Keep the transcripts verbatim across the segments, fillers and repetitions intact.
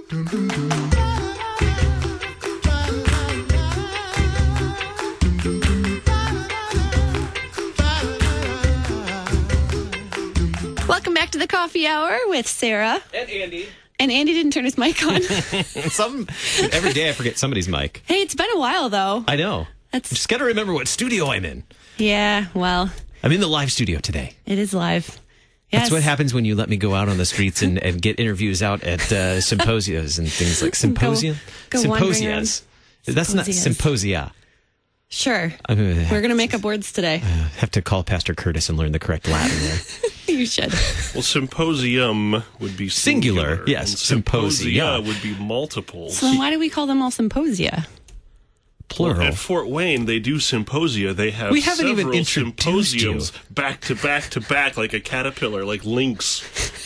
Welcome back to the Coffee Hour with Sarah. And Andy. And Andy didn't turn his mic on. Some, every day I forget somebody's mic. Hey, it's been a while, though. I know. That's... Just got to remember what studio I'm in. Yeah, well. I'm in the live studio today. It is live. Yes. That's what happens when you let me go out on the streets and, and get interviews out at uh, symposias and things like symposium. Go, go Symposias. That's not symposia. Sure. I'm gonna We're going to make up words today. I have to call Pastor Curtis and learn the correct Latin there. You should. Well, symposium would be singular. Singular, yes. And Symposia. symposia would be multiples. So then why do we call them all symposia? Plural. Well, at Fort Wayne, they do symposia. They have we haven't several even introduced symposiums you. back to back to back, like a caterpillar, like lynx.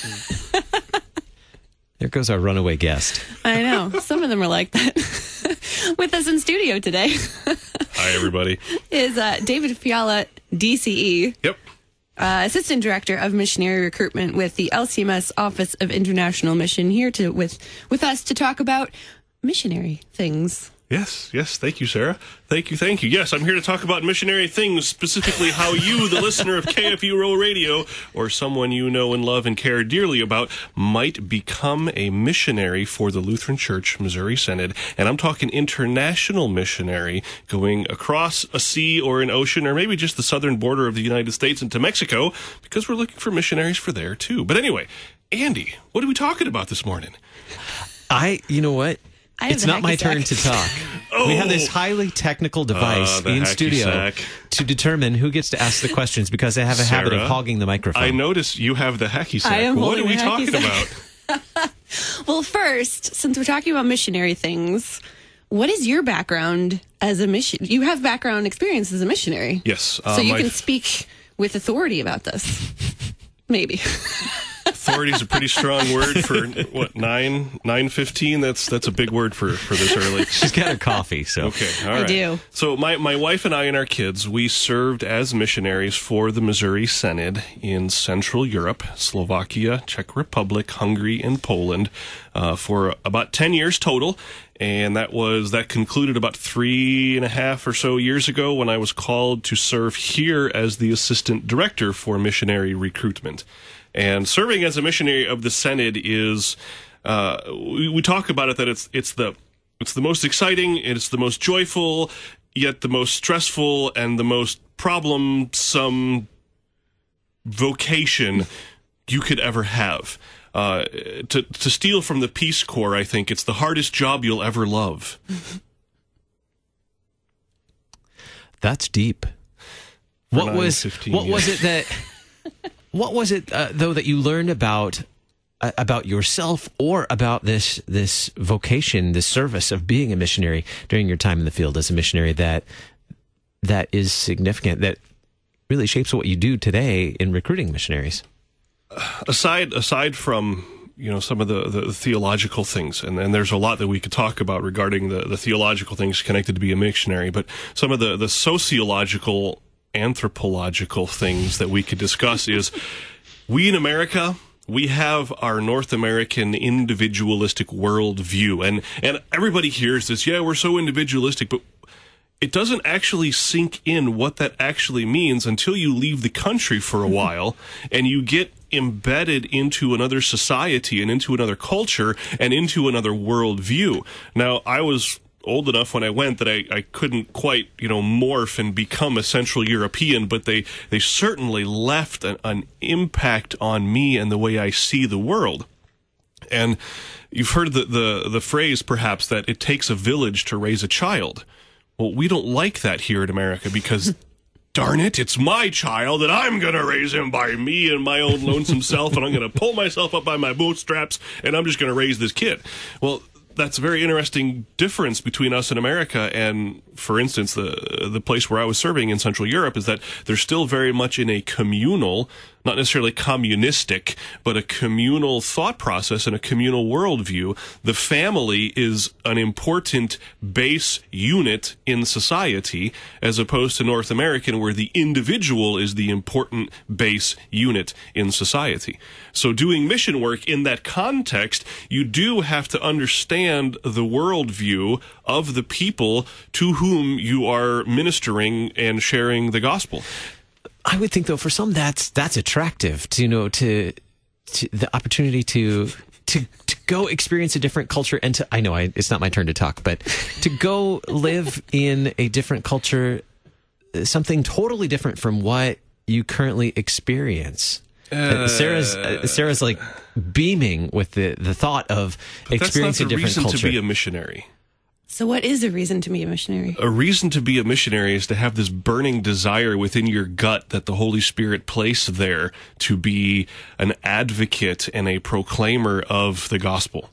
There goes our runaway guest. I know. Some of them are like that. With us in studio today. Hi, everybody. Is uh, David Fiala, D C E. Yep. Uh, Assistant Director of Missionary Recruitment with the L C M S Office of International Mission, here to with with us to talk about missionary things. Yes, yes. Thank you, Sarah. Thank you, thank you. Yes, I'm here to talk about missionary things, specifically how you, the listener of K F U Rural Radio, or someone you know and love and care dearly about, might become a missionary for the Lutheran Church Missouri Synod. And I'm talking international missionary, going across a sea or an ocean, or maybe just the southern border of the United States into Mexico, because we're looking for missionaries for there, too. But anyway, Andy, what are we talking about this morning? I, you know what? It's not my turn to talk. Oh. We have this highly technical device uh, in hacky studio sack. to determine who gets to ask the questions, because I have a Sarah, habit of hogging the microphone. I notice you have the hacky sack. I am What are we holding the talking hacky about? Well, first, since we're talking about missionary things, what is your background as a mission? You have background experience as a missionary. Yes. Uh, so you my- can speak with authority about this. Maybe. Authority is a pretty strong word for what nine nine fifteen. That's that's a big word for, for this early. She's got her coffee, so Okay, all I right. do. So my my wife and I and our kids, we served as missionaries for the Missouri Synod in Central Europe, Slovakia, Czech Republic, Hungary, and Poland uh, for about ten years total. And that was that concluded about three and a half or so years ago when I was called to serve here as the assistant director for missionary recruitment. And serving as a missionary of the Synod is, uh, we, we talk about it that it's it's the it's the most exciting, it's the most joyful, yet the most stressful and the most problemsome vocation you could ever have. Uh, to to steal from the Peace Corps, I think it's the hardest job you'll ever love. that's deep. For What was nine fifteen, what yeah. was it that what was it uh, though that you learned about uh, about yourself or about this this vocation, this service of being a missionary during your time in the field as a missionary that that is significant, that really shapes what you do today in recruiting missionaries? Aside aside from you know some of the, the theological things, and, and there's a lot that we could talk about regarding the, the theological things connected to be a missionary, but some of the, the sociological, anthropological things that we could discuss is we in America, we have our North American individualistic worldview, and, and everybody hears this, yeah, we're so individualistic, but it doesn't actually sink in what that actually means until you leave the country for a while and you get embedded into another society and into another culture and into another worldview. Now, I was old enough when I went that I, I couldn't quite, you know, morph and become a Central European, but they, they certainly left an, an impact on me and the way I see the world. And you've heard the, the, the phrase, perhaps, that it takes a village to raise a child. Well, we don't like that here in America because, darn it, it's my child and I'm going to raise him by me and my own lonesome self, and I'm going to pull myself up by my bootstraps and I'm just going to raise this kid. Well, that's a very interesting difference between us and America. And, for instance, the the place where I was serving in Central Europe is that they're still very much in a communal not necessarily communistic, but a communal thought process and a communal worldview. The family is an important base unit in society, as opposed to North American, where the individual is the important base unit in society. So doing mission work in that context, you do have to understand the worldview of the people to whom you are ministering and sharing the gospel. I would think, though, for some that's that's attractive to, you know, to, to the opportunity to to to go experience a different culture and to I know I, it's not my turn to talk, but to go live in a different culture, something totally different from what you currently experience. Uh, Sarah's uh, Sarah's like beaming with the the thought of experiencing a different culture. That's not the reason to be a missionary. So what is a reason to be a missionary? A reason to be a missionary is to have this burning desire within your gut that the Holy Spirit placed there to be an advocate and a proclaimer of the gospel.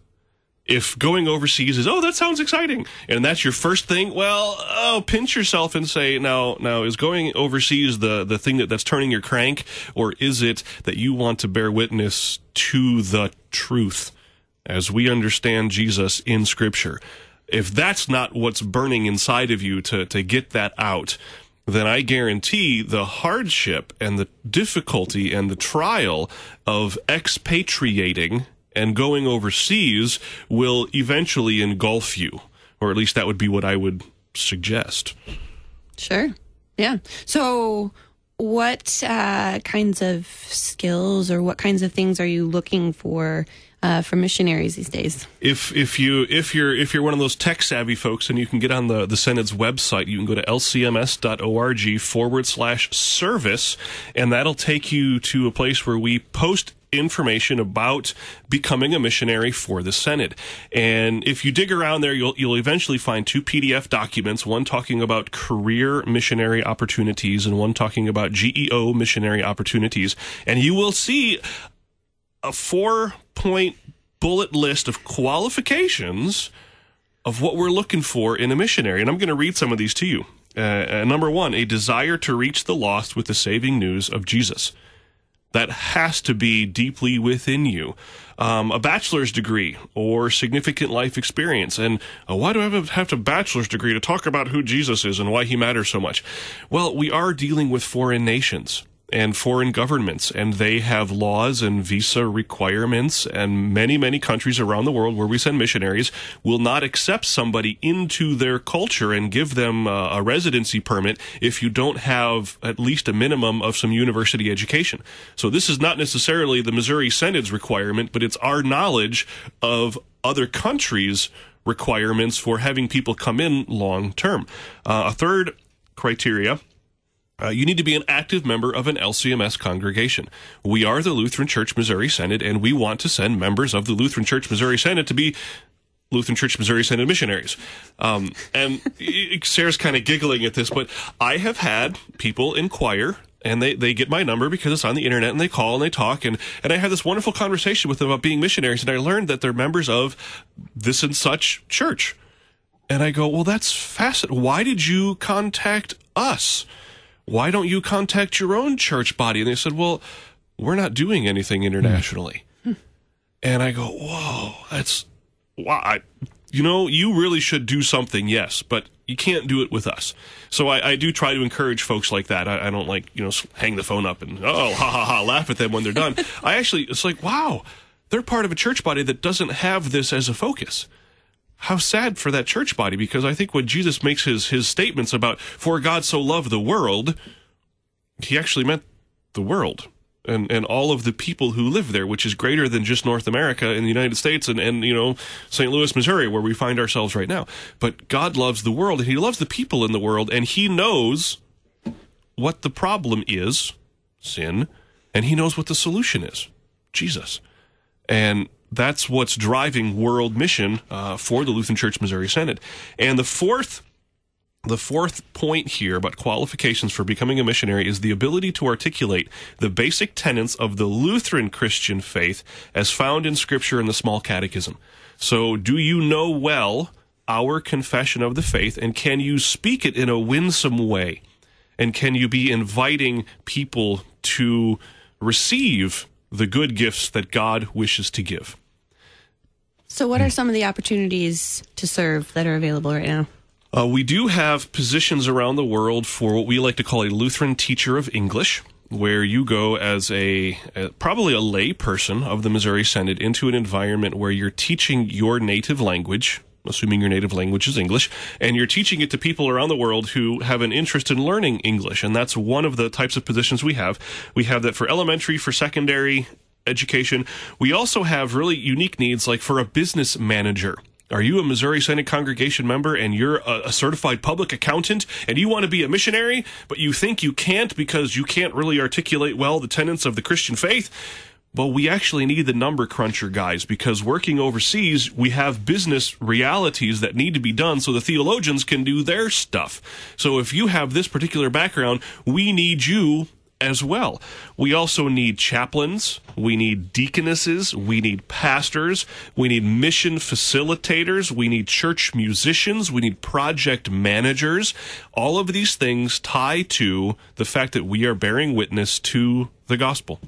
If going overseas is, oh, that sounds exciting, and that's your first thing, well, oh, pinch yourself and say, now, now, is going overseas the, the thing that, that's turning your crank, or is it that you want to bear witness to the truth as we understand Jesus in Scripture? If that's not what's burning inside of you to, to get that out, then I guarantee the hardship and the difficulty and the trial of expatriating and going overseas will eventually engulf you, or at least that would be what I would suggest. Sure. Yeah. So what uh, kinds of skills or what kinds of things are you looking for Uh, for missionaries these days? If if you if you're if you're one of those tech savvy folks, and you can get on the the Synods website, you can go to lcms.org forward slash service, and that'll take you to a place where we post information about becoming a missionary for the Synod. And if you dig around there, you'll you'll eventually find two P D F documents, one talking about career missionary opportunities and one talking about G E O missionary opportunities, and you will see a four-point bullet list of qualifications of what we're looking for in a missionary. And I'm going to read some of these to you. Uh, uh, number one, a desire to reach the lost with the saving news of Jesus. That has to be deeply within you. Um, a bachelor's degree or significant life experience. And uh, why do I have, have a bachelor's degree to talk about who Jesus is and why he matters so much? Well, we are dealing with foreign nations and foreign governments, and they have laws and visa requirements, and many, many countries around the world where we send missionaries will not accept somebody into their culture and give them uh, a residency permit if you don't have at least a minimum of some university education. So this is not necessarily the Missouri Synod's requirement, but it's our knowledge of other countries' requirements for having people come in long term. Uh, a third criteria, Uh, you need to be an active member of an L C M S congregation. We are the Lutheran Church Missouri Synod, and we want to send members of the Lutheran Church Missouri Synod to be Lutheran Church Missouri Synod missionaries. Um, and Sarah's kind of giggling at this, but I have had people inquire, and they, they get my number because it's on the internet, and they call and they talk, and, and I had this wonderful conversation with them about being missionaries, and I learned that they're members of this and such church. And I go, well, that's fascinating. Why did you contact us? Why don't you contact your own church body? And they said, well, we're not doing anything internationally. Hmm. And I go, whoa, that's, wow. I, you know, you really should do something, yes, but you can't do it with us. So I, I do try to encourage folks like that. I, I don't like, you know, hang the phone up and, oh, ha, ha, ha, laugh at them when they're done. I actually, it's like, wow, they're part of a church body that doesn't have this as a focus. How sad for that church body, because I think when Jesus makes his, his statements about, for God so loved the world, he actually meant the world and, and all of the people who live there, which is greater than just North America and the United States and, and, you know, Saint Louis, Missouri, where we find ourselves right now. But God loves the world, and he loves the people in the world, and he knows what the problem is, sin, and he knows what the solution is, Jesus. And that's what's driving world mission uh, for the Lutheran Church Missouri Synod. And the fourth, the fourth point here about qualifications for becoming a missionary is the ability to articulate the basic tenets of the Lutheran Christian faith as found in Scripture and the Small Catechism. So, do you know well our confession of the faith, and can you speak it in a winsome way? And can you be inviting people to receive the good gifts that God wishes to give. So what are some of the opportunities to serve that are available right now? Uh, we do have positions around the world for what we like to call a Lutheran teacher of English, where you go as a, a probably a lay person of the Missouri Synod into an environment where you're teaching your native language, assuming your native language is English, and you're teaching it to people around the world who have an interest in learning English. And that's one of the types of positions we have. We have that for elementary, for secondary education. We also have really unique needs, like for a business manager. Are you a Missouri Synod congregation member and you're a, a certified public accountant and you want to be a missionary, but you think you can't because you can't really articulate well the tenets of the Christian faith? Well, we actually need the number cruncher guys, because working overseas, we have business realities that need to be done so the theologians can do their stuff. So if you have this particular background, we need you as well. We also need chaplains, we need deaconesses, we need pastors, we need mission facilitators, we need church musicians, we need project managers. All of these things tie to the fact that we are bearing witness to the gospel.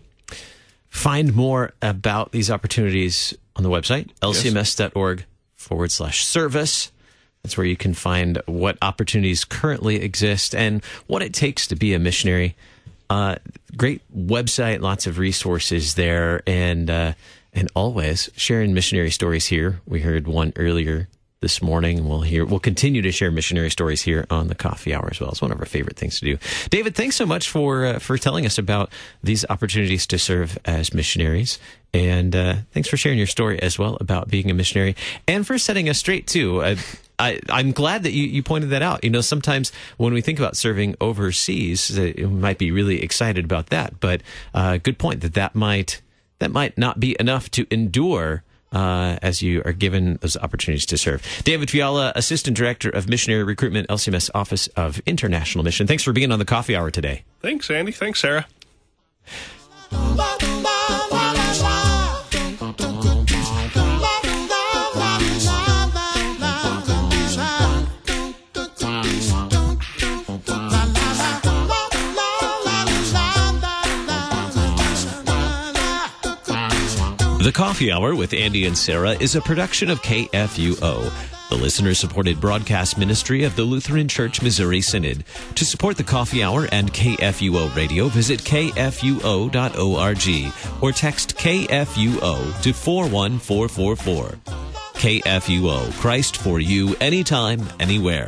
Find more about these opportunities on the website, lcms.org forward slash service. That's where you can find what opportunities currently exist and what it takes to be a missionary. Uh, great website, lots of resources there, and uh, and always sharing missionary stories here. We heard one earlier this morning. We'll hear. We'll continue to share missionary stories here on the Coffee Hour as well. It's one of our favorite things to do. David, thanks so much for uh, for telling us about these opportunities to serve as missionaries, and uh, thanks for sharing your story as well about being a missionary, and for setting us straight too. Uh, I, I'm glad that you, you pointed that out. You know, sometimes when we think about serving overseas, uh, we might be really excited about that. But uh, good point that that might that might not be enough to endure uh, as you are given those opportunities to serve. David Fiala, Assistant Director of Missionary Recruitment, L C M S Office of International Mission. Thanks for being on the Coffee Hour today. Thanks, Andy. Thanks, Sarah. The Coffee Hour with Andy and Sarah is a production of K F U O, the listener-supported broadcast ministry of the Lutheran Church Missouri Synod. To support the Coffee Hour and K F U O Radio, visit k f u o dot org or text K F U O to four one four four four. K F U O, Christ for you, anytime, anywhere.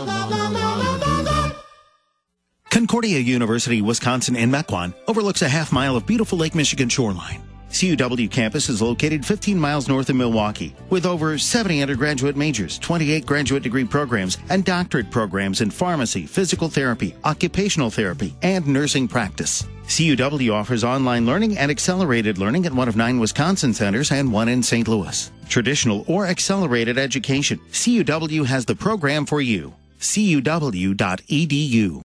Concordia University, Wisconsin in Mequon overlooks a half mile of beautiful Lake Michigan shoreline. C U W campus is located fifteen miles north of Milwaukee, with over seventy undergraduate majors, twenty-eight graduate degree programs, and doctorate programs in pharmacy, physical therapy, occupational therapy, and nursing practice. C U W offers online learning and accelerated learning at one of nine Wisconsin centers and one in Saint Louis. Traditional or accelerated education, C U W has the program for you. C U W dot e d u.